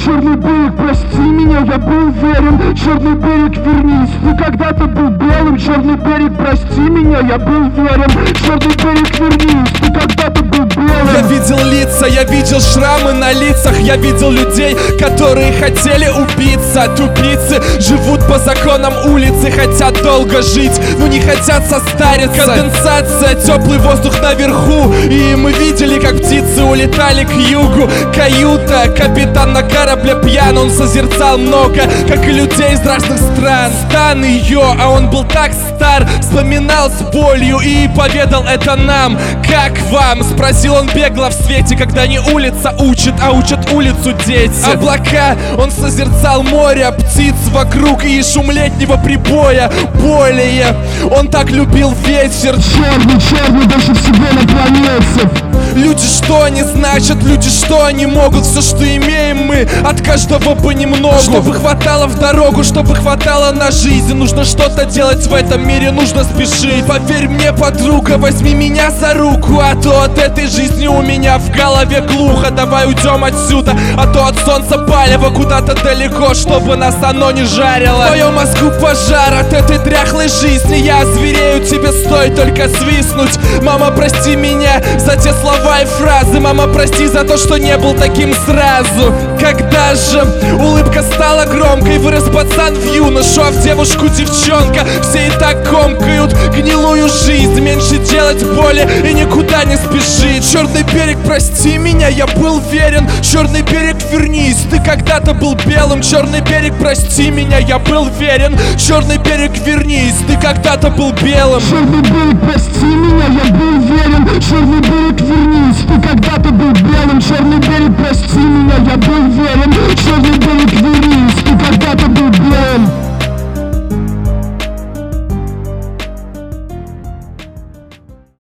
Черный берег, прости меня, я был верен. Черный берег, вернись, ты когда-то был белым. Черный берег, прости меня, я был верен. Черный берег, вернись, ты когда-то был белым. Я видел лица, я видел шрамы на лицах. Я видел людей, которые хотели убиться. Тупицы живут по законам улицы, хотят долго жить, но не хотят состариться. Конденсация, теплый воздух наверху, и мы видели, как птицы улетали к югу. Каюта, капитан на корабле пьян, он созерцал много, как и людей из разных стран. Стан ее, а он был так стар, вспоминал с болью и поведал это нам. Как вам? Спросил он бегло в свете, когда не улица учит, а учат улицу дети. Облака, он созерцал море, птиц вокруг и шум летнего прибоя. Более, он так любил ветер. Черный, черный, больше всего на планете. Люди, что они значат, люди, что они могут. Все, что имеем мы, от каждого понемногу. Чтобы хватало в дорогу, чтобы хватало на жизнь. Нужно что-то делать в этом мире, нужно спешить. Поверь мне, подруга, возьми меня за руку, а то от этой жизни у меня в голове глухо. Давай уйдем отсюда, а то от солнца палево куда-то далеко, чтобы нас оно не жарило. В твоем мозгу пожар от этой дряхлой жизни. Я зверею, тебе стоит только свистнуть. Мама, прости меня за те слова и фразы. Мама, прости за то, что не был таким сразу. Когда же улыбка стала громкой, вырос пацан в юношу, а в девушку девчонка. Все и так комкают гнилую жизнь. Меньше делать боли и никуда не спешить. Черный берег, прости меня, я был верен. Черный берег, вернись, ты когда-то был белым. Черный берег, прости меня, я был верен. Черный берег, вернись, ты когда-то был белым. Черный берег, прости меня, я был верен. Черный берег, вернись, ты когда-то был белым. Черный берег, прости меня, я был верен.